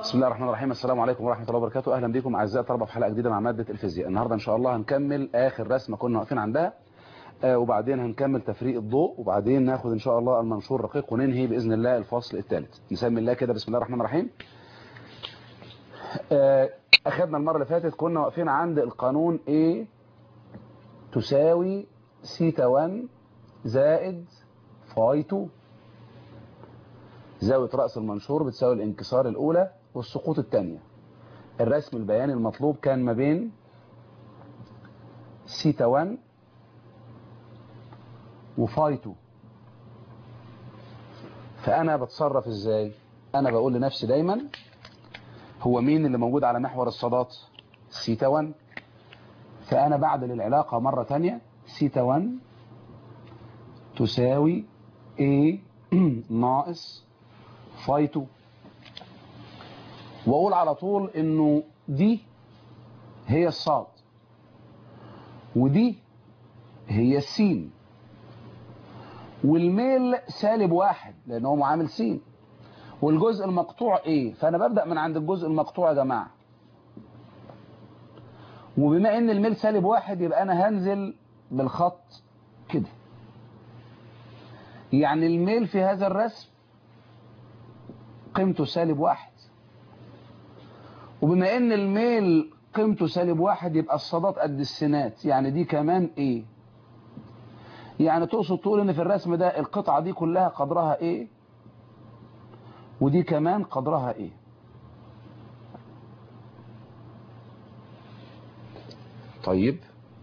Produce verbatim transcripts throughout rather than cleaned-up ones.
بسم الله الرحمن الرحيم. السلام عليكم ورحمة الله وبركاته. أهلا بكم أعزائي الطلبة في حلقة جديدة مع مادة الفيزياء. النهاردة إن شاء الله هنكمل آخر رسمة كنا واقفين عندها، آه وبعدين هنكمل تفريق الضوء، وبعدين ناخد إن شاء الله المنشور الرقيق، وننهي بإذن الله الفصل الثالث. نسمي الله كده. بسم الله الرحمن الرحيم. آه أخذنا المرة اللي فاتت كنا واقفين عند القانون A تساوي سيتا واحد زائد فاي اتنين. زاوية رأس المنشور بتساوي الانكسار الأولى والسقوط الثانية. الرسم البياني المطلوب كان ما بين سيتا واحد وفاي اتنين. فأنا بتصرف إزاي؟ أنا بقول لنفسي دايما هو مين اللي موجود على محور الصادات؟ سيتا واحد. فأنا بعدل العلاقة مرة تانية. سيتا واحد تساوي A ناقص فاي اتنين، واقول على طول انه دي هي الصاد ودي هي السين، والميل سالب واحد لان هو معامل سين، والجزء المقطوع ايه. فانا ببدأ من عند الجزء المقطوع يا جماعة، وبما ان الميل سالب واحد يبقى انا هنزل بالخط كده. يعني الميل في هذا الرسم قيمته سالب واحد، وبما ان الميل قيمته سالب واحد يبقى الصادات قد السينات، يعني دي كمان ايه. يعني تقصد تقول ان في الرسم ده القطعة دي كلها قدرها ايه، ودي كمان قدرها ايه. طيب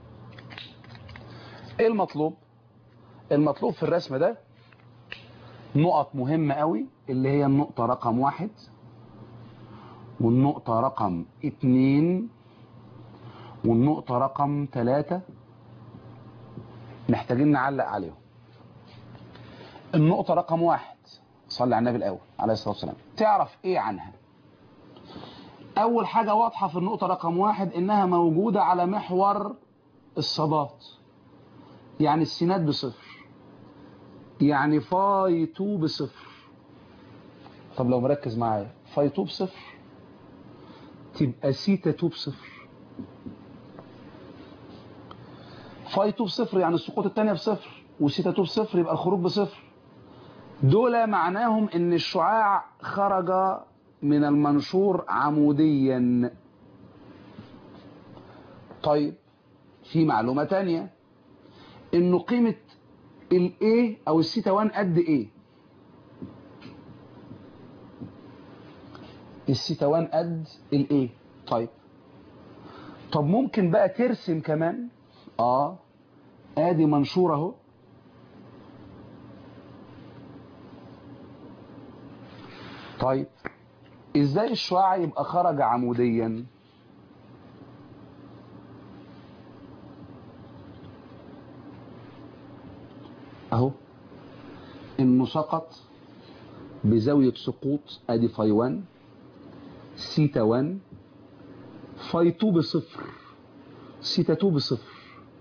ايه المطلوب؟ المطلوب في الرسم ده نقط مهمة قوي، اللي هي النقطة رقم واحد والنقطة رقم اتنين والنقطة رقم تلاتة. محتاجين نعلق عليهم. النقطة رقم واحد، صلي على النبي الأول عليه الصلاة والسلام، تعرف ايه عنها؟ أول حاجة واضحة في النقطة رقم واحد إنها موجودة على محور الصادات، يعني السينات بصفر، يعني فاي اتنين بصفر. طب لو مركز معايا، فاي اتنين بصفر تبقى سيتا اتنين بصفر. فاي اتنين بصفر يعني السقوط الثانية بصفر، وسيتا اتنين بصفر يبقى الخروج بصفر. دول معناهم ان الشعاع خرج من المنشور عموديا. طيب في معلومة تانية، انه قيمة الايه او السيتا واحد قد ايه؟ السيتا واحد قد الايه. طيب طب ممكن بقى ترسم كمان. اه ادي منشور اهو. طيب ازاي الشعاع يبقى خرج عموديا؟ اهو انه سقط بزاوية سقوط، ادي فاي واحد سيتا واحد، فاي اتنين بصفر، سيتا اتنين بصفر.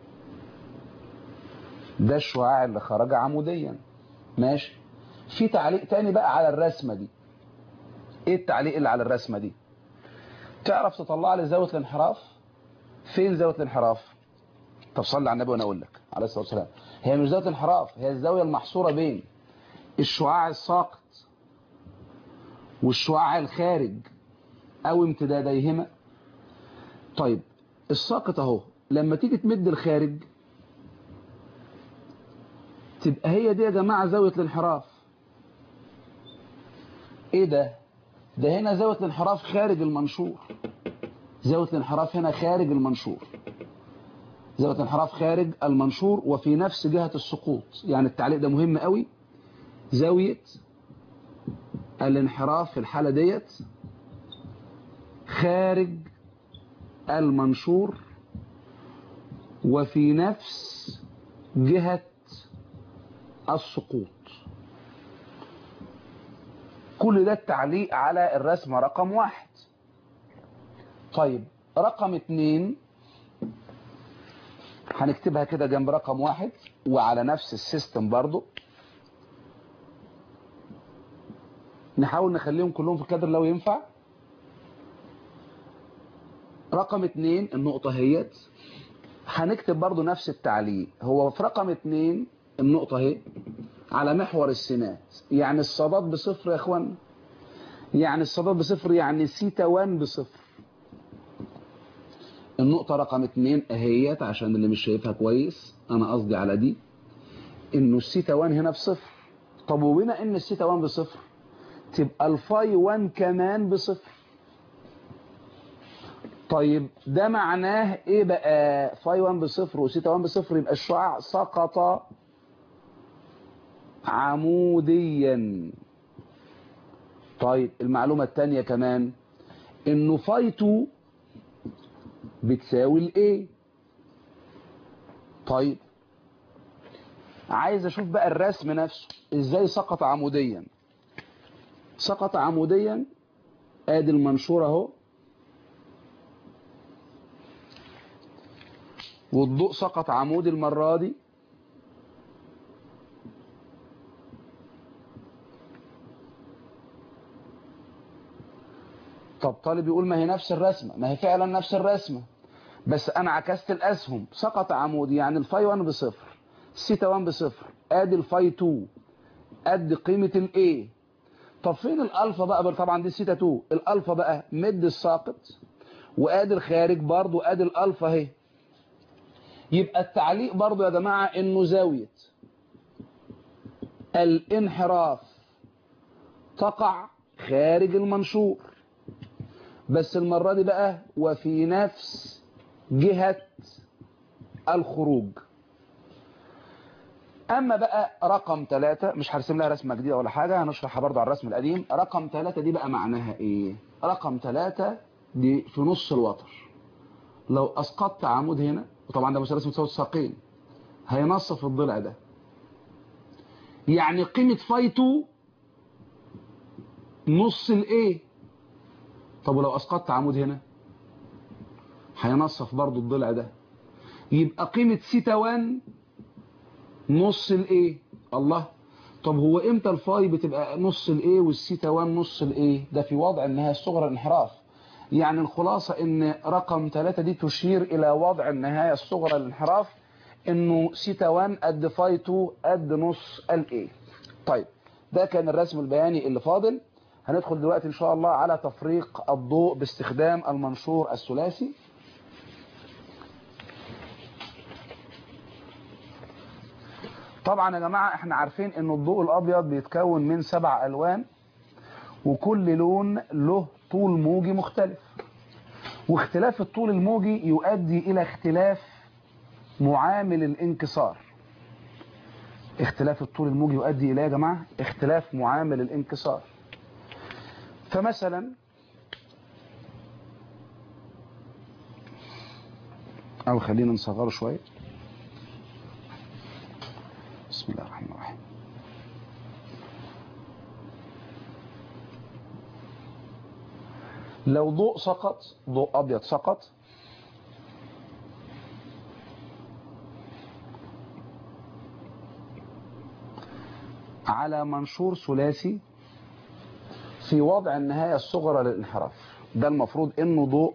ده الشعاع اللي خرج عموديا. ماشي. في تعليق تاني بقى على الرسمة دي. ايه التعليق اللي على الرسمة دي؟ تعرف تطلع لي زاوية الانحراف؟ فين زاوية الانحراف؟ طب صلي على النبي وانا اقول لك عليه الصلاة والسلام. هي مش زاوية الانحراف، هي الزاوية المحصورة بين الشعاع الساقط والشعاع الخارج او امتداديهما. طيب الساقط اهو، لما تيجي تمد الخارج تبقى هي دي يا جماعة زاوية الانحراف. ايه ده؟ ده هنا زاوية الانحراف خارج المنشور. زاوية الانحراف هنا خارج المنشور. زاوية الانحراف خارج المنشور وفي نفس جهة السقوط. يعني التعليق ده مهم قوي. زاوية الانحراف في الحالة ديت خارج المنشور وفي نفس جهة السقوط. كل ده التعليق على الرسمة رقم واحد. طيب رقم اتنين هنكتبها كده جنب رقم واحد وعلى نفس السيستم برضو. نحاول نخليهم كلهم في الكادر لو ينفع. رقم اتنين النقطة هيت، هنكتب برضو نفس التعليق. هو في رقم اتنين النقطة اهي على محور السينات، يعني الصادات بصفر يا اخوان، يعني الصادات بصفر، يعني سيتا واحد بصفر. النقطة رقم اتنين اهيت، عشان اللي مش شايفها كويس انا قصدي على دي، انه السيتا واحد هنا بصفر. طب وبما ان السيتا واحد بصفر تبقى الفاي واحد كمان بصفر. طيب ده معناه ايه بقى؟ فاي واحد بصفر وسيتا واحد بصفر، يبقى الشعاع سقط عموديا. طيب المعلومة التانية كمان انه فاي اتنين بتساوي الايه. طيب عايز اشوف بقى الرسم نفسه ازاي سقط عموديا. سقط عموديا، ادي المنشور اهو، والضوء سقط عمودي المرة دي. طب طالب يقول ما هي نفس الرسمة، ما هي فعلا نفس الرسمة، بس انا عكست الاسهم. سقط عمودي يعني الفاي واحد بصفر، السيتا واحد بصفر، ادي الفاي اتنين قد قيمة الايه. طب فين الالفا بقى؟ طبعا دي السيتا اتنين، الالفا بقى مد الساقط، وادي الخارج برضو ادي الالفا اهي. يبقى التعليق برضو يا جماعة انه زاوية الانحراف تقع خارج المنشور، بس المرة دي بقى وفي نفس جهة الخروج. اما بقى رقم ثلاثة مش هرسم لها رسمة جديدة ولا حاجة، هنشرحها برضو على الرسم القديم. رقم ثلاثة دي بقى معناها ايه؟ رقم ثلاثة دي في نص الوتر، لو اسقطت عمود هنا، وطبعا ده مثلث متساوي الساقين، هينصف الضلع ده، يعني قيمة فاي اتنين نص الايه. طب ولو اسقطت عمود هنا هينصف برضو الضلع ده، يبقى قيمة سيتا واحد نص الايه. الله، طب هو امتى الفاي بتبقى نص الايه والسيتا واحد نص الايه؟ ده في وضع النهاية الصغرى الانحراف. يعني الخلاصة ان رقم ثلاثة دي تشير الى وضع النهاية الصغرى الانحراف، انه سيتا واحد قد فاي اتنين قد نص الايه. طيب ده كان الرسم البياني اللي فاضل. هندخل دلوقتي ان شاء الله على تفريق الضوء باستخدام المنشور الثلاثي. طبعا يا جماعة احنا عارفين ان الضوء الابيض بيتكون من سبع الوان، وكل لون له طول موجي مختلف، واختلاف الطول الموجي يؤدي الى اختلاف معامل الانكسار. اختلاف الطول الموجي يؤدي الى يا جماعة اختلاف معامل الانكسار. فمثلا او خلينا نصغره شوية. بسم الله الرحمن الرحيم. لو ضوء سقط، ضوء ابيض سقط، على منشور ثلاثي في وضع النهاية الصغرى للانحراف، ده المفروض انه ضوء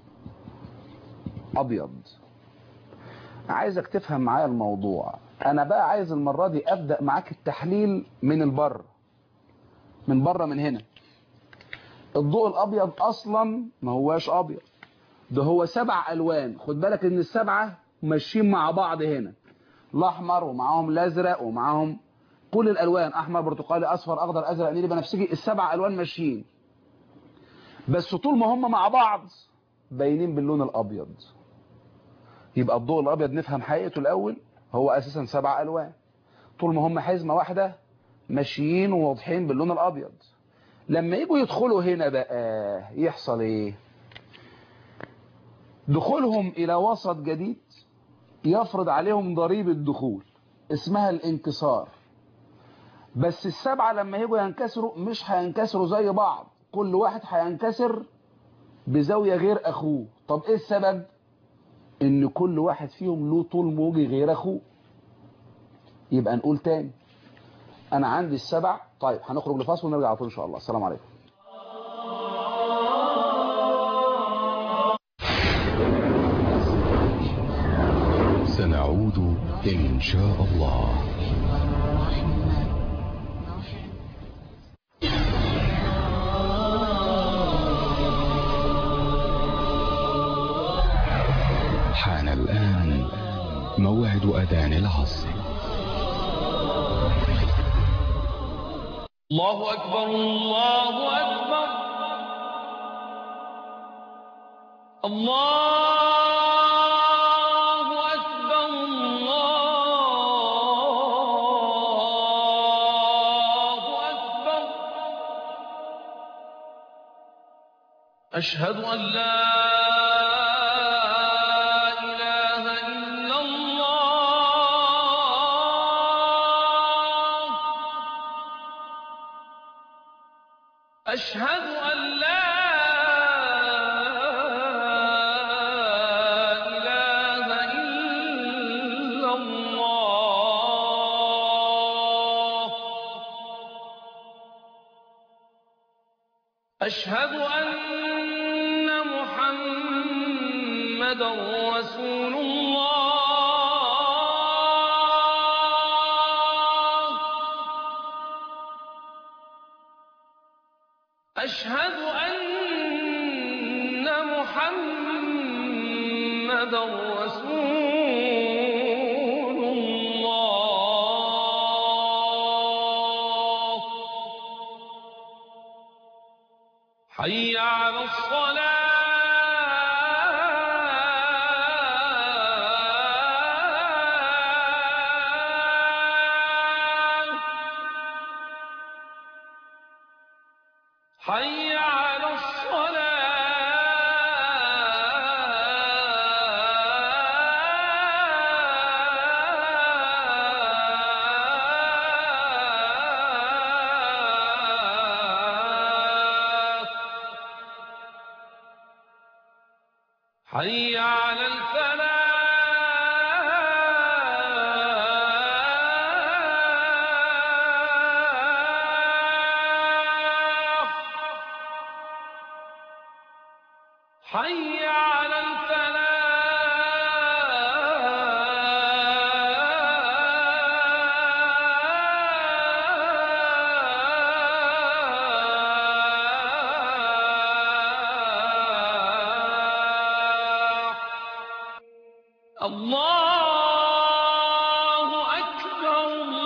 ابيض. عايزك تفهم معايا الموضوع. انا بقى عايز المرة دي ابدأ معاك التحليل من البر، من بره من هنا. الضوء الابيض اصلا ما هواش ابيض، ده هو سبع الوان. خد بالك ان السبعة ماشيين مع بعض هنا، الاحمر ومعاهم الازرق ومعاهم كل الالوان، احمر برتقالي اصفر اخضر ازرق نيلي بنفسجي، السبع الوان ماشيين، بس طول ما هم مع بعض باينين باللون الابيض. يبقى الضوء الابيض نفهم حقيقته الاول، هو اساسا سبع الوان، طول ما هم حزمه واحده ماشيين وواضحين باللون الابيض. لما يجوا يدخلوا هنا بقى يحصل ايه؟ دخولهم الى وسط جديد يفرض عليهم ضريبه دخول اسمها الانكسار. بس السبعه لما يجوا ينكسروا مش هينكسروا زي بعض، كل واحد هينكسر بزاويه غير اخوه. طب ايه السبب؟ ان كل واحد فيهم له طول موجي غير اخوه. يبقى نقول تاني، انا عندي السبع. طيب هنخرج لفاصل ونرجع على طول ان شاء الله. السلام عليكم. نعود إن شاء الله. حان الآن موعد أذان العصر. الله أكبر الله أكبر الله أكبر الله أكبر. أشهد أن لا إله إلا الله. أشهد أن لا أشهد أن محمدا رسول الله. أشهد أن محمدا رسول الله. حي على الصلاة. حي على الصلاة. حي على الفلاح. حي على الفلاح. الله أكبر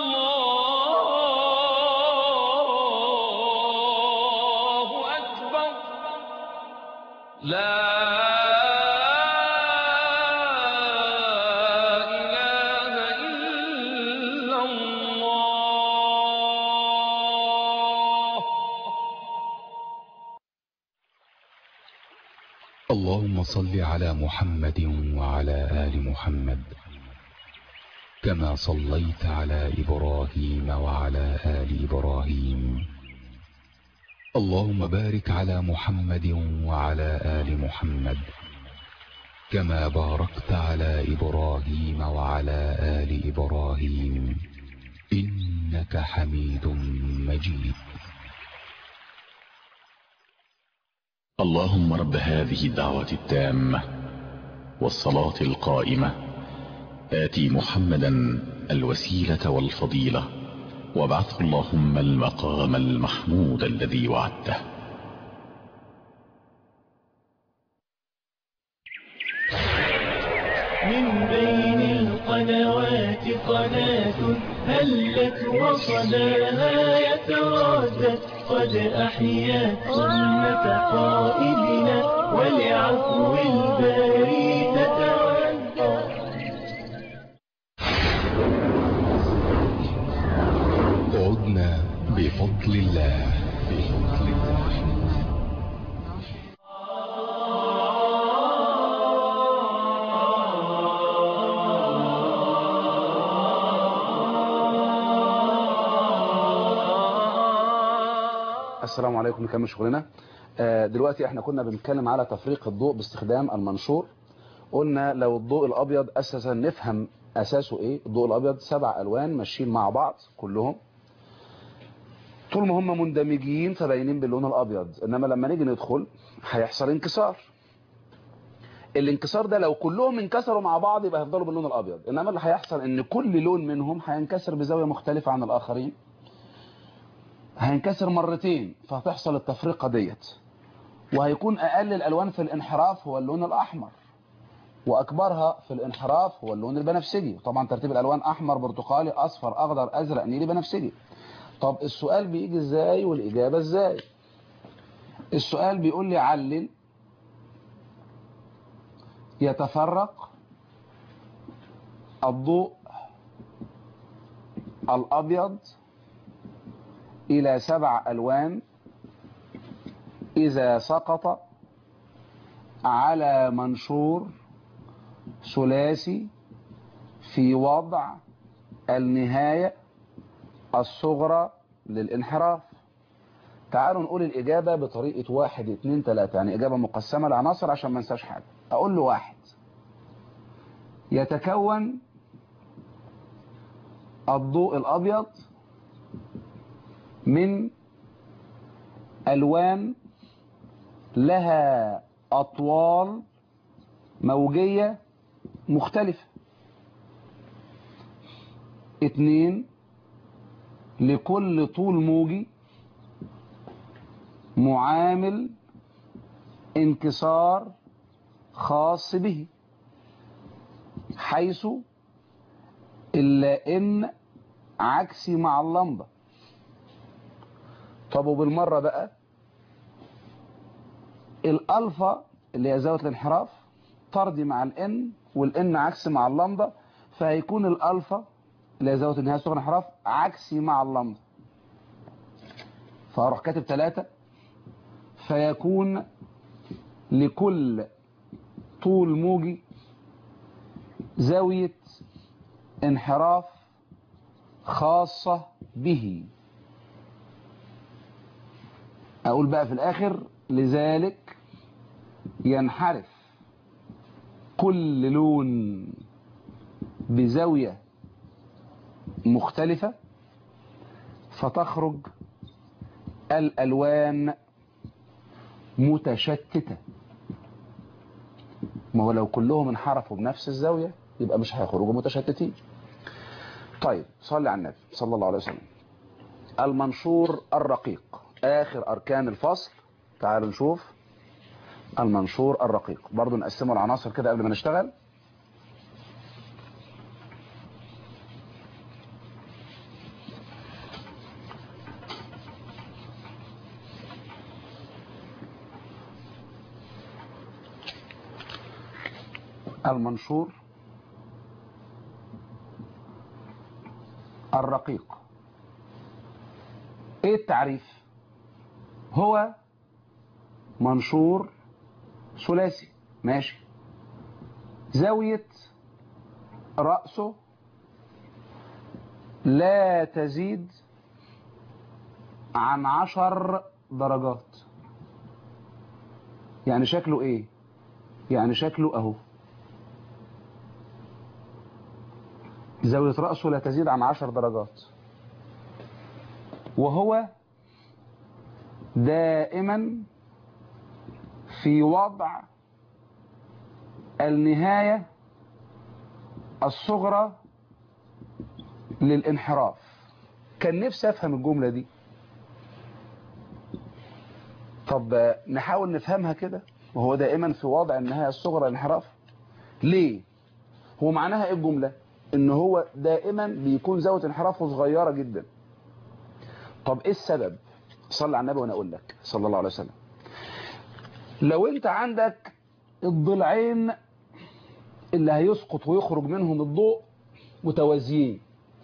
الله أكبر. لا إله إلا الله. اللهم صل على محمد وعلى آل محمد كما صليت على إبراهيم وعلى آل إبراهيم. اللهم بارك على محمد وعلى آل محمد كما باركت على إبراهيم وعلى آل إبراهيم إنك حميد مجيد. اللهم رب هذه الدعوة التامة والصلاة القائمة آتي محمدا الوسيلة والفضيلة وابعثه اللهم المقام المحمود الذي وعدته. من بين القنوات قناة هلت وصداها يتردد قد أحيا سنة قائدنا ولعفو الباري تتودد. عدنا بفضل الله بفضل الله. السلام عليكم. نكمل شغلنا. آه دلوقتي احنا كنا بنتكلم على تفريق الضوء باستخدام المنشور. قلنا لو الضوء الابيض اساسا نفهم اساسه ايه. الضوء الابيض سبع الوان ماشيين مع بعض كلهم، طول ما هم مندمجين فباينين باللون الابيض، انما لما نيجي ندخل هيحصل انكسار. الانكسار ده لو كلهم انكسروا مع بعض يبقى هيفضلوا باللون الابيض، انما اللي هيحصل ان كل لون منهم هينكسر بزاويه مختلفه عن الاخرين، هينكسر مرتين، فهتحصل التفرقه ديت. وهيكون اقل الالوان في الانحراف هو اللون الاحمر، واكبرها في الانحراف هو اللون البنفسجي. طبعا ترتيب الالوان احمر برتقالي اصفر اخضر ازرق نيلي بنفسجي. طب السؤال بيجي ازاي والاجابه ازاي؟ السؤال بيقول لي علل يتفرق الضوء الابيض الى سبع الوان اذا سقط على منشور ثلاثي في وضع النهاية الصغرى للانحراف. تعالوا نقول الإجابة بطريقة واحد اتنين تلاتة، يعني إجابة مقسمة لعناصر عشان ما ننساش حاجة. أقول له واحد، يتكون الضوء الأبيض من ألوان لها أطوال موجية مختلفة. اتنين، لكل طول موجي معامل انكسار خاص به، حيث إلا إن عكسي مع اللمبة. طب وبالمرة بقى الألفا اللي هي زاوية الانحراف طردي مع الان، والان عكسي مع اللمبة، فهيكون الالفا اللي هي زاوية النهاية الصغرى الانحراف عكسي مع اللمبة. فاروح كاتب ثلاثة، فيكون لكل طول موجي زاوية انحراف خاصة به. اقول بقى في الاخر لذلك ينحرف كل لون بزاوية مختلفة، فتخرج الألوان متشتتة. ما هو لو كلهم انحرفوا بنفس الزاوية يبقى مش هيخرجوا متشتتين. طيب صلي على النبي صلى الله عليه وسلم. المنشور الرقيق، آخر أركان الفصل. تعالوا نشوف المنشور الرقيق. برضو نقسمه العناصر كده قبل ما نشتغل. المنشور الرقيق، ايه التعريف؟ هو منشور ثلاثي ماشي، زاوية رأسه لا تزيد عن عشر درجات. يعني شكله ايه؟ يعني شكله اهو، زاوية رأسه لا تزيد عن عشر درجات، وهو دائما في وضع النهاية الصغرى للانحراف. كان نفسي افهم الجملة دي. طب نحاول نفهمها كده. وهو دائما في وضع النهاية الصغرى للانحراف ليه؟ هو معناها ايه الجملة؟ ان هو دائما بيكون زاوية انحرافه صغيرة جدا. طب ايه السبب؟ صلي على النبي وانا اقول لك صلى الله عليه وسلم. لو انت عندك الضلعين اللي هيسقط ويخرج منهم الضوء متوازيين،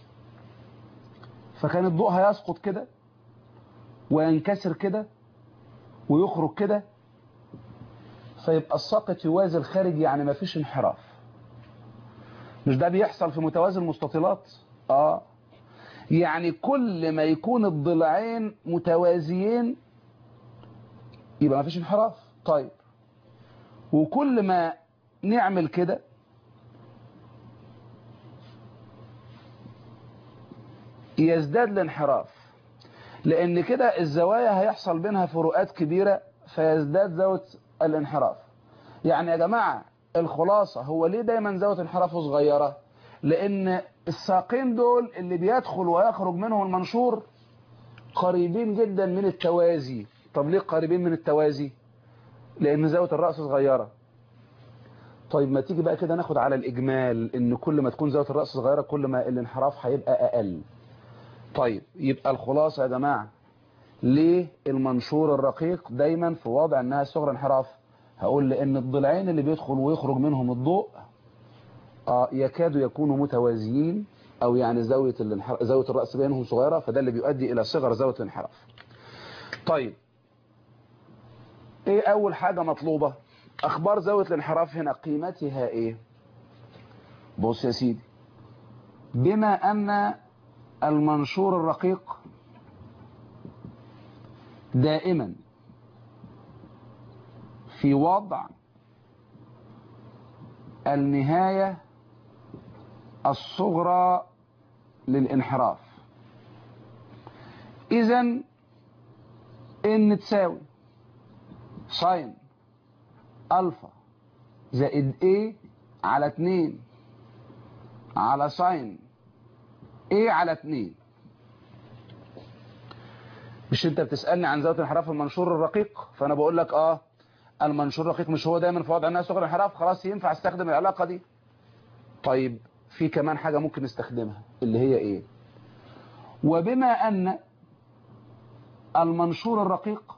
فكان الضوء هيسقط كده وينكسر كده ويخرج كده، فيبقى الساقط يوازي الخارج، يعني ما فيش انحراف. مش ده بيحصل في متوازي المستطيلات؟ اه يعني كل ما يكون الضلعين متوازيين يبقى ما فيش انحراف. طيب وكل ما نعمل كده يزداد الانحراف، لان كده الزوايا هيحصل بينها فروقات كبيرة فيزداد زاوية الانحراف. يعني يا جماعة الخلاصة هو ليه دايما زاوية انحرافه صغيرة؟ لان الساقين دول اللي بيدخل ويخرج منهم المنشور قريبين جدا من التوازي. طب ليه قريبين من التوازي؟ لان زاوية الرأس صغيرة. طيب ما تيجي بقى كده ناخد على الإجمال ان كل ما تكون زاوية الرأس صغيرة كل ما الانحراف هيبقى أقل. طيب يبقى الخلاصة يا جماعة ليه المنشور الرقيق دايما في وضع انها صغر انحراف؟ هقول لان الضلعين اللي بيدخل ويخرج منهم الضوء آه يكادوا يكونوا متوازيين، او يعني زاوية الانحراف زاوية الرأس بينهم صغيرة، فده اللي بيؤدي الى صغر زاوية الانحراف. طيب ايه اول حاجة مطلوبة؟ اخبار زاوية الانحراف هنا قيمتها ايه؟ بص يا سيدي، بما ان المنشور الرقيق دائما في وضع النهاية الصغرى للانحراف، إذن إن تساوي ساين ألفا زائد A على اتنين على ساين A على اتنين. مش انت بتسألني عن زاوية انحراف المنشور الرقيق، فانا بقول لك اه المنشور الرقيق مش هو دايما في وضع انها صغر انحراف، خلاص ينفع استخدم العلاقة دي. طيب في كمان حاجة ممكن نستخدمها اللي هي ايه؟ وبما ان المنشور الرقيق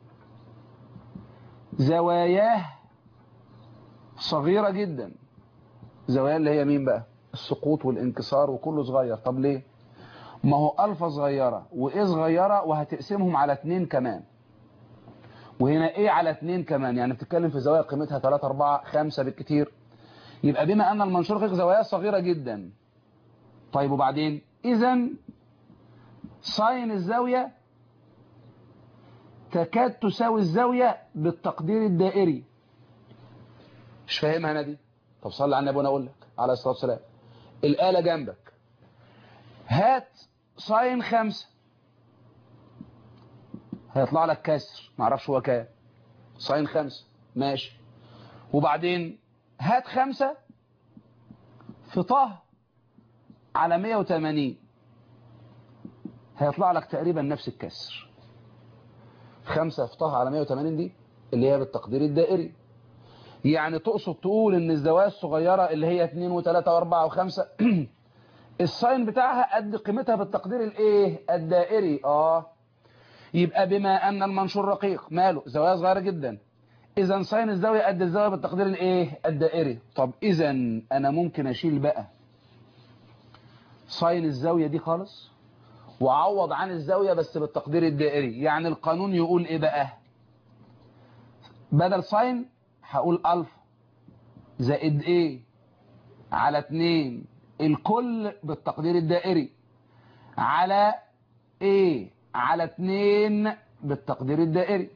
زواياه صغيرة جدا، زوايا اللي هي مين بقى؟ السقوط والانكسار وكله صغير. طب ليه؟ ما هو ألفا صغيرة وإيه صغيرة وهتقسمهم على اتنين كمان، وهنا إيه على اتنين كمان، يعني بتتكلم في زوايا قيمتها تلاتة أربعة خمسة بالكتير. يبقى بما أن المنشور الرقيق زواياه صغيرة جدا، طيب وبعدين إذن ساين الزاوية تكاد تساوي الزاوية بالتقدير الدائري. مش فاهمها أنا دي؟ طب صلي على النبي وأنا أقول لك عليه الصلاة والسلام. الآلة جنبك، هات ساين خمسة هيطلع لك كسر معرفش هو كام، ساين خمسة ماشي. وبعدين هات خمسة في طه على مية وتمانين هيطلع لك تقريبا نفس الكسر. خمسة في طه على مية وتمانين دي اللي هي بالتقدير الدائري، يعني تقصد تقول ان الزوايا الصغيرة اللي هي اتنين وتلاتة واربعة وخمسة الساين بتاعها قد قيمتها بالتقدير الايه الدائري. اه يبقى بما ان المنشور رقيق ماله زوايا صغيرة جدا، اذا ساين الزاوية قد الزاوية بالتقدير الايه الدائري. طب اذا انا ممكن اشيل بقى ساين الزاوية دي خالص وعوض عن الزاوية بس بالتقدير الدائري. يعني القانون يقول ايه بقى؟ بدل ساين هقول ألفا زائد ايه على اتنين الكل بالتقدير الدائري على ايه على اتنين بالتقدير الدائري.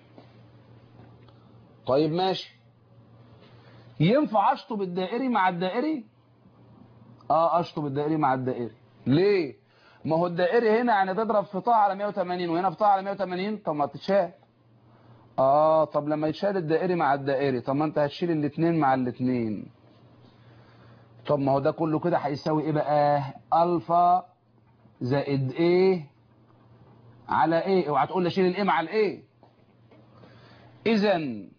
طيب ماشي، ينفع اشطب الدائري مع الدائري؟ اه اشطب الدائري مع الدائري. ليه؟ ما هو الدائري هنا يعني تضرب في طه على مية وتمانين وهنا في طه على مية وتمانين، طب ما تتشال. اه طب لما يتشال الدائري مع الدائري طب ما انت هتشيل الاتنين مع الاتنين، طب ما هو ده كله كده هيساوي ايه بقى؟ الفا زائد ايه على ايه. اوعى تقول لي شيل الايه مع الايه. اذا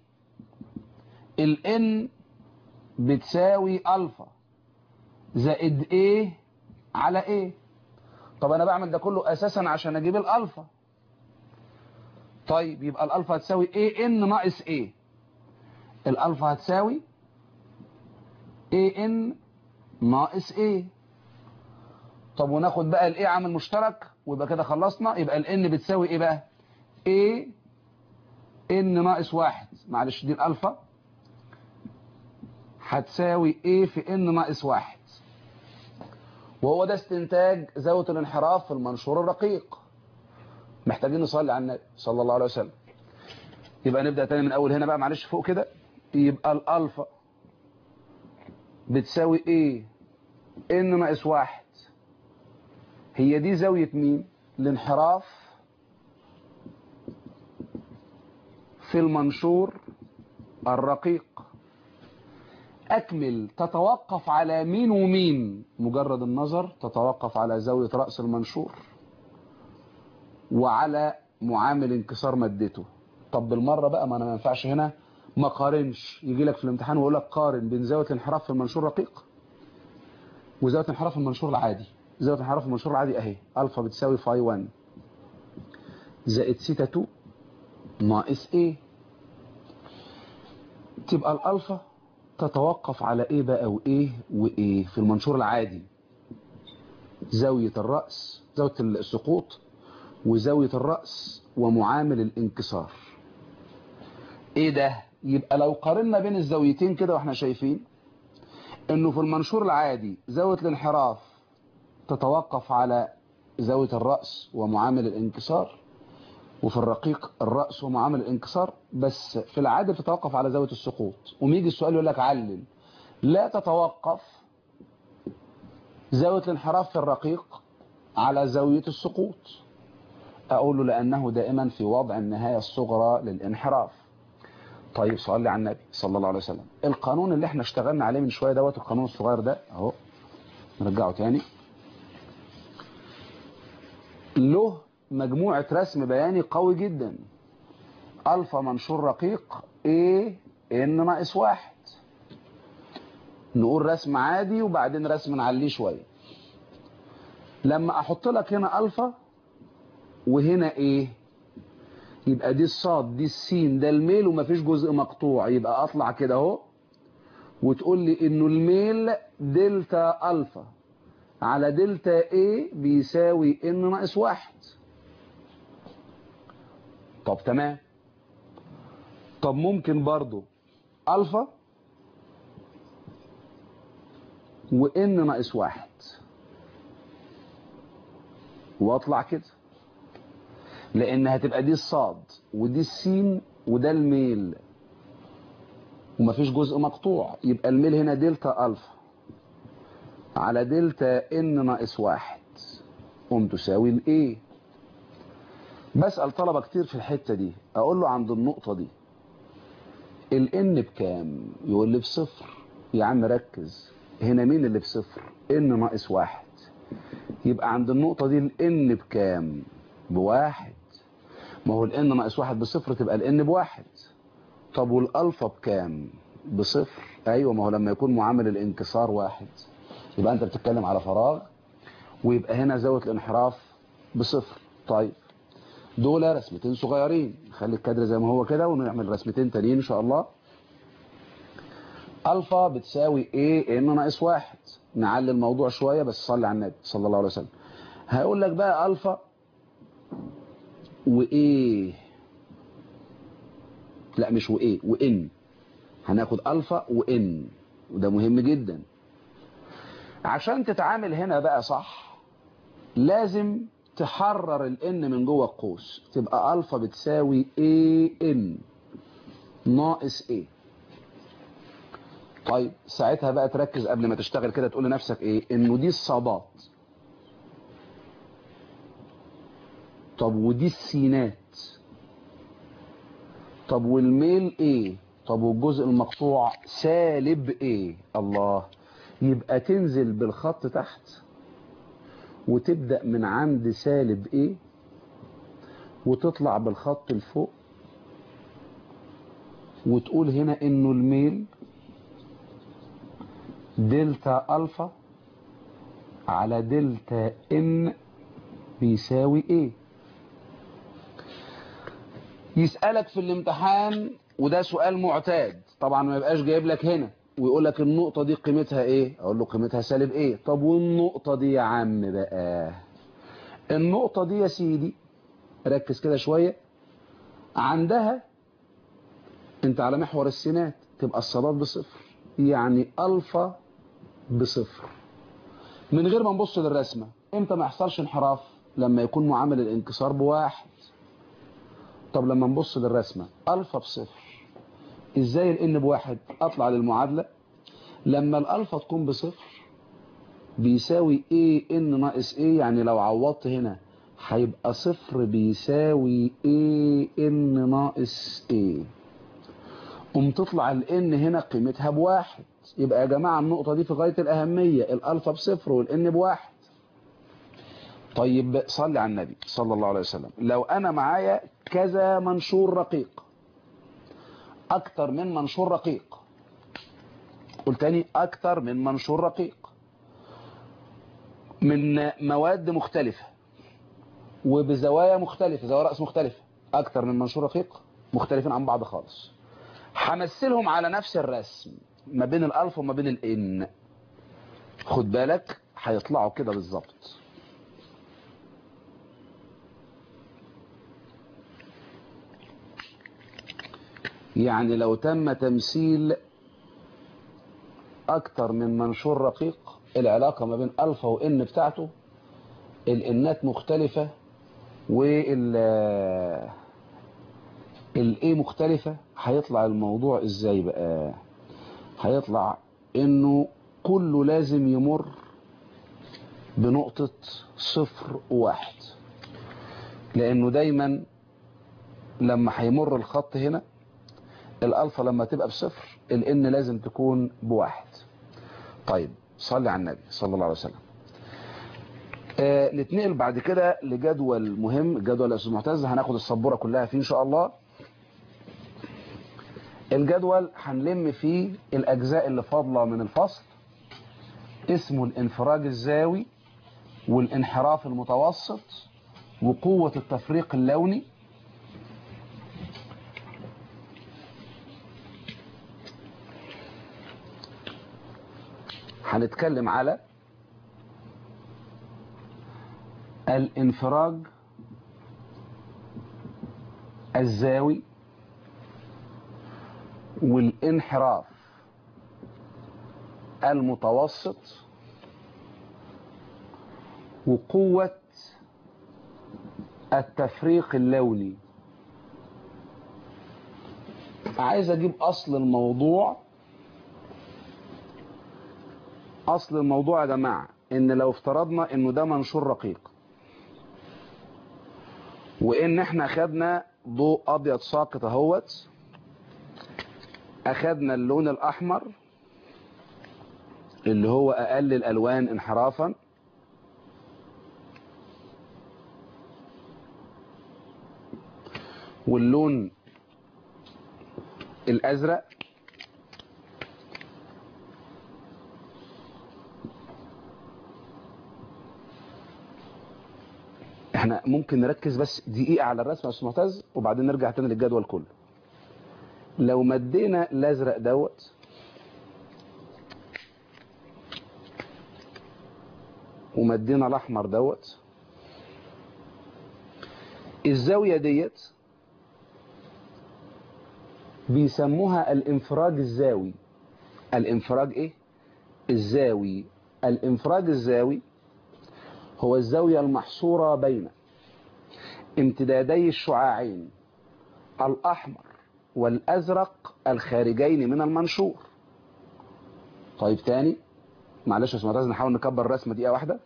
الان بتساوي الفا زائد ايه على ايه. طب انا بعمل ده كله اساسا عشان اجيب الالفا. طيب يبقى الالفا هتساوي ايه ان ناقص ايه. الالفا هتساوي ايه ان ناقص ايه. طب وناخد بقى الايه عامل مشترك ويبقى كده خلصنا. يبقى الان بتساوي ايه بقى؟ ايه ان ناقص واحد، معلش دي الالفا هتساوي ايه في ان ناقص واحد، وهو ده استنتاج زاوية الانحراف في المنشور الرقيق. محتاجين نصلي على النبي صلى الله عليه وسلم. يبقى نبدأ تاني من اول هنا بقى معلش فوق كده. يبقى الالفا بتساوي ايه ان ناقص واحد، هي دي زاوية مين؟ الانحراف في المنشور الرقيق. أكمل تتوقف على مين ومين؟ مجرد النظر تتوقف على زاوية رأس المنشور وعلى معامل انكسار مادته. طب بالمرة بقى، ما أنا ما ينفعش هنا ما قارنش. يجي لك في الامتحان ويقول لك قارن بين زاوية الانحراف في المنشور الرقيق وزاوية الانحراف في المنشور العادي. زاوية الانحراف في المنشور العادي أهي، ألفا بتساوي فاي واحد زائد سيتا اتنين ناقص ايه. تبقى الألفا تتوقف على ايه بقى وايه وايه في المنشور العادي؟ زاوية الرأس، زاوية السقوط وزاوية الرأس ومعامل الانكسار. ايه ده؟ يبقى لو قارنا بين الزاويتين كده واحنا شايفين انه في المنشور العادي زاوية الانحراف تتوقف على زاوية الرأس ومعامل الانكسار، وفي الرقيق الرأس ومعامل الانكسار، بس في العادي بتتوقف على زاوية السقوط. وميجي السؤال يقول لك علل، لا تتوقف زاوية الانحراف في الرقيق على زاوية السقوط. أقول له لأنه دائما في وضع النهاية الصغرى للانحراف. طيب صلي على النبي صلى الله عليه وسلم. القانون اللي احنا اشتغلنا عليه من شوية دوت، القانون الصغير ده اهو، نرجعه تاني، له مجموعة رسم بياني قوي جدا. ألفا منشور رقيق A N ناقص واحد. نقول رسم عادي وبعدين رسم نعليه شوية. لما أحط لك هنا ألفا وهنا A، يبقى دي الصاد دي السين ده الميل ومفيش جزء مقطوع. يبقى أطلع كده أهو وتقول لي إنه الميل دلتا ألفا على دلتا A بيساوي N ناقص واحد. طب تمام. طب ممكن برضو ألفا وإن ناقص واحد واطلع كده، لأن هتبقى دي الصاد ودي السين وده الميل ومفيش جزء مقطوع. يبقى الميل هنا دلتا ألفا على دلتا إن ناقص واحد قوم تساوي الإيه. بسأل طلبة كتير في الحتة دي، أقول له عند النقطة دي الإن بكام؟ يقول لي بصفر. يا عم ركز، هنا مين اللي بصفر؟ إن ناقص واحد. يبقى عند النقطة دي الإن بكام؟ بواحد. ما هو الإن ناقص واحد بصفر تبقى الإن بواحد. طب والألفا بكام؟ بصفر. أيوة، ما هو لما يكون معامل الانكسار واحد يبقى أنت بتتكلم على فراغ، ويبقى هنا زاوية الانحراف بصفر. طيب دول رسمتين صغيرين، نخلي الكادر زي ما هو كده ونعمل رسمتين تانيين إن شاء الله. ألفا بتساوي إيه إن ناقص واحد. نعلي الموضوع شوية بس صلي على النبي صلى الله عليه وسلم. هقول لك بقى ألفا وإيه، لا مش وإيه، وإن. هناخد ألفا وإن وده مهم جدا. عشان تتعامل هنا بقى صح لازم تحرر الإن من جوه القوس، تبقى ألفا بتساوي إيه إن ناقص إيه. طيب ساعتها بقى تركز قبل ما تشتغل كده، تقول لنفسك ايه؟ انه دي الصادات. طب ودي السينات. طب والميل ايه؟ طب والجزء المقطوع سالب ايه؟ الله. يبقى تنزل بالخط تحت وتبدأ من عند سالب ايه وتطلع بالخط لفوق وتقول هنا انه الميل دلتا ألفا على دلتا إن بيساوي إيه. يسألك في الامتحان وده سؤال معتاد طبعا، ما يبقاش جايب لك هنا ويقول لك النقطة دي قيمتها إيه، أقول له قيمتها سالب إيه. طب والنقطة دي يا عم بقى، النقطة دي يا سيدي ركز كده شوية، عندها انت على محور السينات تبقى الصادات بصفر، يعني ألفا بصفر من غير ما نبص للرسمة. امتى ما يحصلش انحراف؟ لما يكون معامل الانكسار بواحد. طب لما نبص للرسمة ألفا بصفر، ازاي الان بواحد؟ اطلع للمعادلة، لما الألفا تكون بصفر بيساوي ايه ان ناقص ايه، يعني لو عوضت هنا هيبقى صفر بيساوي ايه ان ناقص ايه. قوم تطلع الان هنا قيمتها بواحد. يبقى يا جماعة النقطة دي في غاية الأهمية، الألفا بصفر والان بواحد. طيب صلي على النبي صلى الله عليه وسلم. لو أنا معايا كذا منشور رقيق، أكتر من منشور رقيق، قلت تاني أكتر من منشور رقيق من مواد مختلفة وبزوايا مختلفة، زوايا رأس مختلفة، أكتر من منشور رقيق مختلفين عن بعض خالص، همثلهم على نفس الرسم ما بين الألف وما بين الإن. خد بالك هيطلعوا كده بالظبط. يعني لو تم تمثيل أكتر من منشور رقيق، العلاقة ما بين ألفا وإن بتاعته الإنات مختلفة وال الإيه مختلفة، هيطلع الموضوع إزاي بقى؟ هيطلع إنه كله لازم يمر بنقطة صفر وواحد، لأنه دايما لما هيمر الخط هنا الألفا لما تبقى بصفر الإن لازم تكون بواحد. طيب صلي على النبي صلى الله عليه وسلم. آه نتنقل بعد كده لجدول مهم، جدول يا أستاذ معتز هناخد السبورة كلها فيه إن شاء الله. الجدول هنلم فيه الأجزاء اللي فاضلة من الفصل، اسمه الانفراج الزاوي والانحراف المتوسط وقوة التفريق اللوني. هنتكلم على الانفراج الزاوي والانحراف المتوسط وقوة التفريق اللوني. عايز اجيب اصل الموضوع. اصل الموضوع يا جماعة ان لو افترضنا انه ده منشور رقيق وان احنا اخدنا ضوء ابيض ساقط اهوت، اخدنا اللون الاحمر اللي هو اقل الالوان انحرافا، واللون الازرق، احنا ممكن نركز بس دقيقة على الرسم يا استاذ معتز وبعدين نرجع تاني للجدول كله. لو مدينا الازرق دوت ومدينا الاحمر دوت، الزاوية ديت بيسموها الانفراج الزاوي. الانفراج ايه؟ الزاوي. الانفراج الزاوي هو الزاوية المحصورة بين امتدادي الشعاعين الأحمر والأزرق الخارجين من المنشور. طيب تاني معلش يا استاذ نحاول نكبر الرسمة دقيقة واحدة.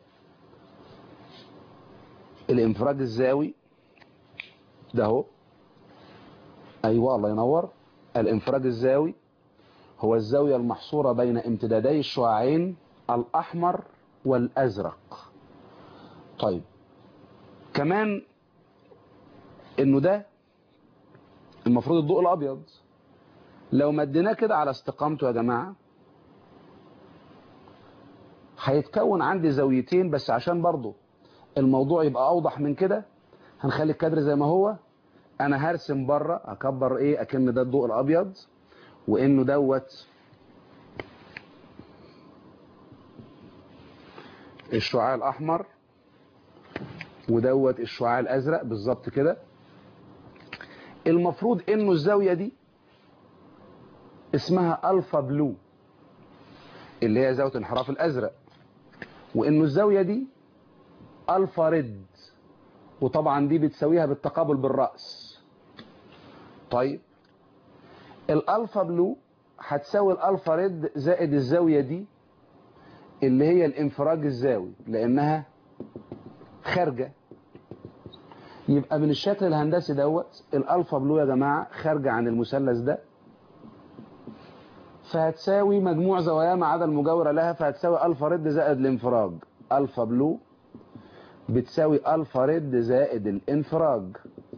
الانفراج الزاوي ده هو، أيوة الله ينور. الانفراج الزاوي هو الزاوية المحصورة بين امتدادي الشعاعين الأحمر والأزرق. طيب كمان انه ده المفروض الضوء الابيض لو مديناه كده على استقامته يا جماعة هيتكون عندي زاويتين، بس عشان برضو الموضوع يبقى اوضح من كده هنخلي الكادر زي ما هو. انا هرسم بره اكبر ايه اكن ده الضوء الابيض وانه دوت الشعاع الاحمر ودوت الشعاع الازرق بالظبط كده. المفروض انه الزاوية دي اسمها الفا بلو اللي هي زاوية انحراف الازرق، وانه الزاوية دي الفا ريد، وطبعا دي بتساويها بالتقابل بالرأس. طيب الالفا بلو هتساوي الالفا ريد زائد الزاوية دي اللي هي الانفراج الزاوي لانها خارجة. يبقى من الشكل الهندسي دوت الالفا بلو يا جماعة خارجة عن المثلث ده فهتساوي مجموع زوايا ما عدا المجاورة لها، فهتساوي ألفا رد زائد الانفراج. ألفا بلو بتساوي ألفا رد زائد الانفراج.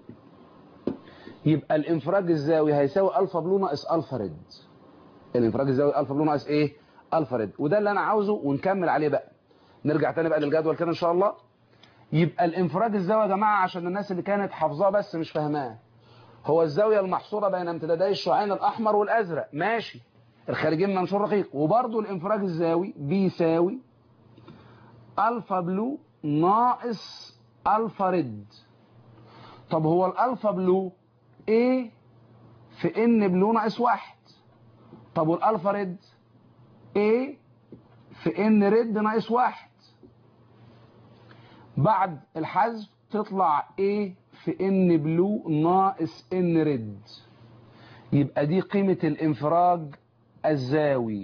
يبقى الانفراج الزاوي هيساوي ألفا بلو ناقص ألفا رد. الانفراج الزاوي ألفا بلو ناقص ايه؟ ألفا رد. وده اللي انا عاوزه، ونكمل عليه بقى. نرجع تاني بقى للجدول كده ان شاء الله. يبقى الانفراج الزاوية يا جماعة عشان الناس اللي كانت حافظاه بس مش فاهماه، هو الزاوية المحصورة بين امتدادي الشعاعين الأحمر والأزرق، ماشي، الخارجين من منشور رقيق. وبرضه الانفراج الزاوي بيساوي ألفا بلو ناقص ألفا رد. طب هو الألفا بلو ايه في ان بلو ناقص واحد. طب والألفا رد ايه في ان رد ناقص واحد. بعد الحذف تطلع ايه في ان بلو ناقص ان رد. يبقى دي قيمة الانفراج الزاوي.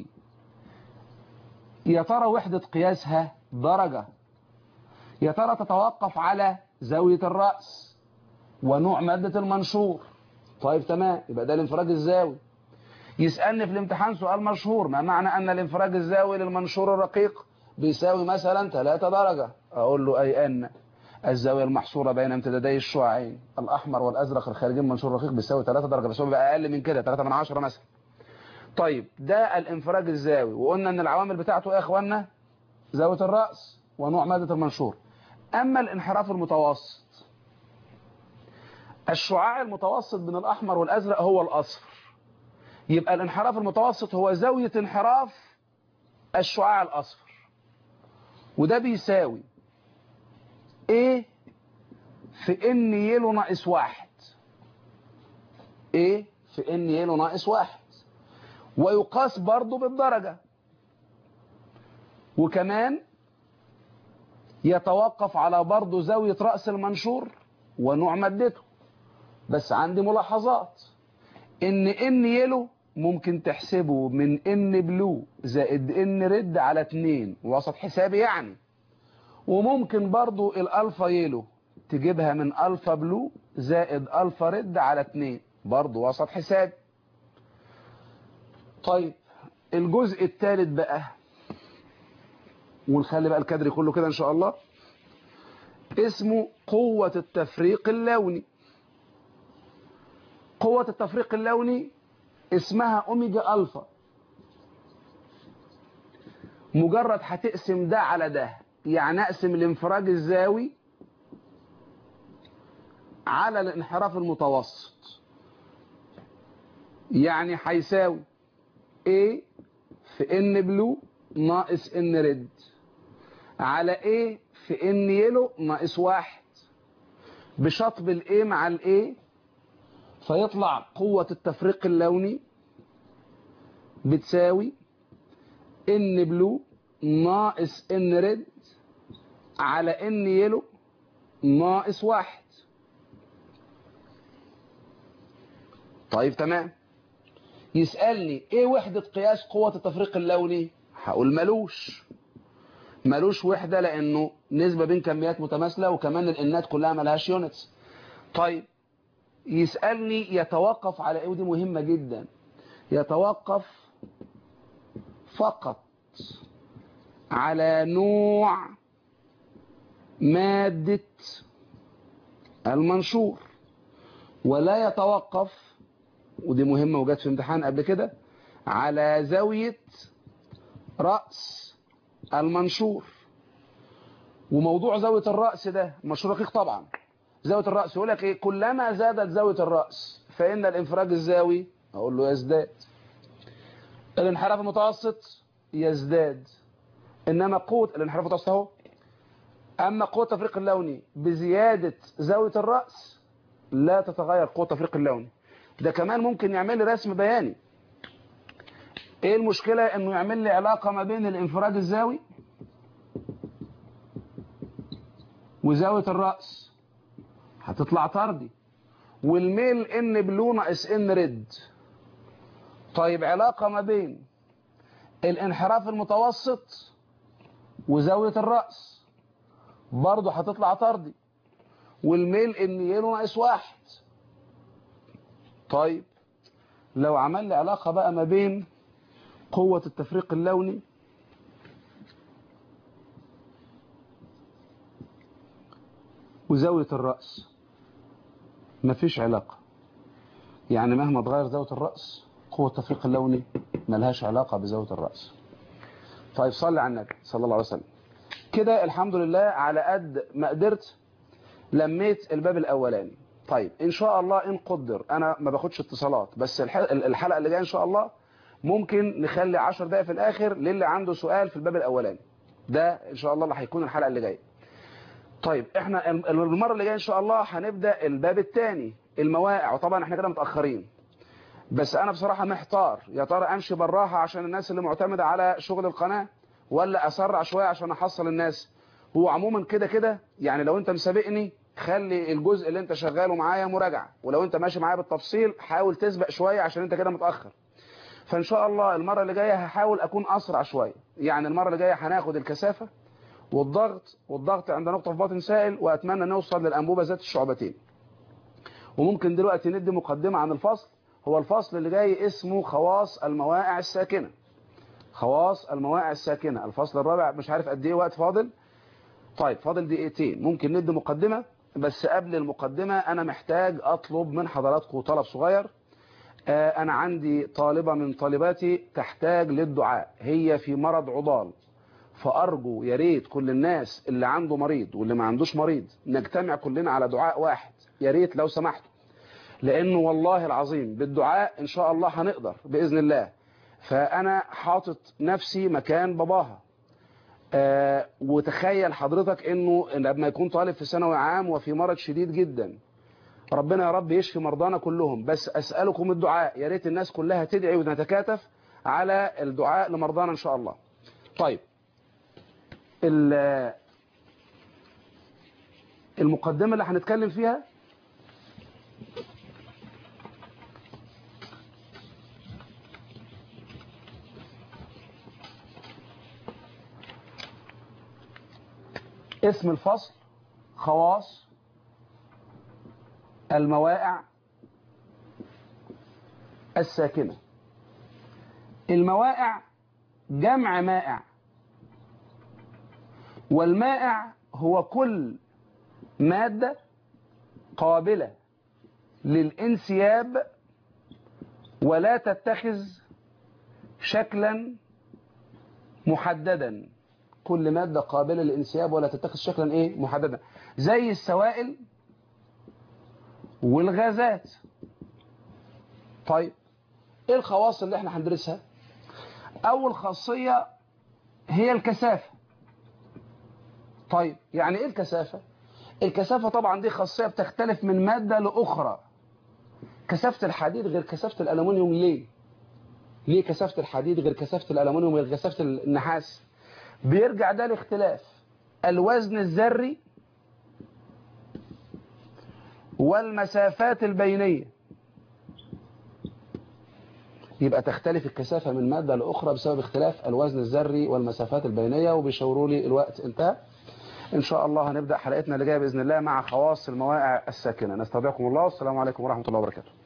يا ترى وحدة قياسها درجة. يا ترى تتوقف على زاوية الرأس ونوع مادة المنشور. طيب تمام، يبقى ده الانفراج الزاوي. يسألني في الامتحان سؤال مشهور: ما معنى أن الانفراج الزاوي للمنشور الرقيق بيساوي مثلا ثلاثة درجة؟ أقول له أي أن الزاوية المحصورة بين امتدادي الشعاعين الأحمر والأزرق الخارجين من منشور رقيق بيساوي ثلاثة درجة، بس هو بيبقى أقل من كده، ثلاثة من عشرة مثلا. طيب ده الانفراج الزاوي، وقلنا أن العوامل بتاعته إيه يا إخوانا؟ زاوية الرأس ونوع مادة المنشور. أما الانحراف المتوسط، الشعاع المتوسط بين الأحمر والأزرق هو الأصفر. يبقى الانحراف المتوسط هو زاوية انحراف الشعاع الأصفر، وده بيساوي ايه في ان يلو ناقص واحد. ايه في ان يلو ناقص واحد، ويقاس برضو بالدرجة، وكمان يتوقف على برضو زاوية رأس المنشور ونوع مادته. بس عندي ملاحظات: ان ان يلو ممكن تحسبه من ان بلو زائد ان رد على اتنين، وسط حسابي يعني. وممكن برضو الالفا يلو تجيبها من الفا بلو زائد الفا رد على اتنين، برضو وسط حسابي. طيب الجزء الثالث بقى، ونخلي بقى الكادر كله كده ان شاء الله، اسمه قوة التفريق اللوني. قوة التفريق اللوني اسمها اوميجا الفا. مجرد هتقسم ده على ده، يعني اقسم الانفراج الزاوي على الانحراف المتوسط، يعني هيساوي A في ان بلو ناقص ان رد على A في ان يلو ناقص واحد، بشطب الاي مع الاي، فيطلع قوة التفريق اللوني بتساوي ان بلو ناقص ان رد على ان يلو ناقص واحد. طيب تمام. يسألني ايه وحدة قياس قوة التفريق اللوني؟ هقول ملوش ملوش وحدة، لانه نسبة بين كميات متماثلة، وكمان الانات كلها ملهاش يونتس. طيب يسألني يتوقف على ايه، ودي مهمة جدا، يتوقف فقط على نوع مادة المنشور، ولا يتوقف، ودي مهمة وجات في امتحان قبل كده، على زاوية رأس المنشور. وموضوع زاوية الرأس ده منشور رقيق طبعا. زاوية الرأس يقول لك ايه؟ كلما زادت زاوية الرأس فإن الانفراج الزاوي، اقول له يزداد. الانحراف المتوسط يزداد. انما قوة الانحراف المتوسط اهو. اما قوة التفريق اللوني بزيادة زاوية الرأس لا تتغير قوة التفريق اللوني. ده كمان ممكن يعمل لي رسم بياني. ايه المشكلة؟ انه يعمل لي علاقة ما بين الانفراج الزاوي وزاوية الرأس، هتطلع طردي، والميل ان بلو ناقص ان رد. طيب علاقة ما بين الانحراف المتوسط وزاوية الرأس، برضه هتطلع طردي، والميل ان يلو ناقص واحد. طيب لو عمل لي علاقة بقى ما بين قوة التفريق اللوني وزاوية الرأس مفيش علاقة. يعني مهما تغير زاوية الرأس قوة التفريق اللوني ملهاش علاقة بزاوية الرأس. طيب صلي على النبي صلى الله عليه وسلم. كده الحمد لله على قد ما قدرت لميت الباب الأولاني. طيب إن شاء الله إن قدر، أنا ما باخدش اتصالات، بس الحلقة اللي جاية إن شاء الله ممكن نخلي عشر دقايق في الآخر للي عنده سؤال في الباب الأولاني ده إن شاء الله اللي هيكون الحلقة اللي جاية. طيب إحنا المرة اللي جاية إن شاء الله هنبدأ الباب الثاني المواقع، وطبعا إحنا كده متأخرين، بس أنا بصراحة محتار يا ترى أمشي بالراحة عشان الناس اللي معتمدة على شغل القناة، ولا أسرع شوية عشان أحصل الناس. هو عموما كده كده يعني لو أنت مسابقني خلي الجزء اللي أنت شغاله معايا مراجعة، ولو أنت ماشي معايا بالتفصيل حاول تسبق شوية عشان أنت كده متأخر. فإن شاء الله المرة اللي جاية هحاول أكون أسرع شوية. يعني المرة اللي جاية هناخد الكثافة والضغط والضغط عند نقطة في باطن سائل، وأتمنى نوصل للأنبوبة ذات الشعبتين. وممكن دلوقتي ندي مقدمة عن الفصل. هو الفصل اللي جاي اسمه خواص المواقع الساكنة. خواص المواقع الساكنة الفصل الرابع. مش عارف قد ايه وقت فاضل. طيب فاضل دقيقتين، ممكن ندي مقدمة. بس قبل المقدمة أنا محتاج أطلب من حضراتكم طلب صغير. آه أنا عندي طالبة من طالباتي تحتاج للدعاء، هي في مرض عضال، فأرجو يا ريت كل الناس اللي عنده مريض واللي ما عندوش مريض نجتمع كلنا على دعاء واحد، يا ريت لو سمحتوا، لأنه والله العظيم بالدعاء إن شاء الله هنقدر بإذن الله. فأنا حاطط نفسي مكان باباها. آه وتخيل حضرتك إنه لما يكون طالب في ثانوي عام وفي مرض شديد جدا، ربنا يا رب يشفي مرضانا كلهم، بس أسألكم الدعاء، يا ريت الناس كلها تدعي ونتكاتف على الدعاء لمرضانا إن شاء الله. طيب المقدمة اللي هنتكلم فيها اسم الفصل خواص المواقع الساكنة. المواقع جمع مائع، والمائع هو كل مادة قابلة للانسياب ولا تتخذ شكلا محددا. كل مادة قابلة للانسياب ولا تتخذ شكلا ايه محددا، زي السوائل والغازات. طيب ايه الخواص اللي احنا هندرسها؟ اول خاصية هي الكثافة. طيب يعني ايه الكثافة؟ الكثافة طبعا دي خاصية بتختلف من مادة لأخرى. كثافة الحديد غير كثافة الألمنيوم. ليه؟ ليه كثافة الحديد غير كثافة الألمنيوم غير كثافة النحاس؟ بيرجع ده لاختلاف الوزن الذري والمسافات البينية. يبقى تختلف الكثافة من مادة لأخرى بسبب اختلاف الوزن الذري والمسافات البينية. وبيشاوروا لي الوقت انتهى. إن شاء الله هنبدأ حلقتنا اللي جايه بإذن الله مع خواص المواقع الساكنة. نستودعكم الله والسلام عليكم ورحمة الله وبركاته.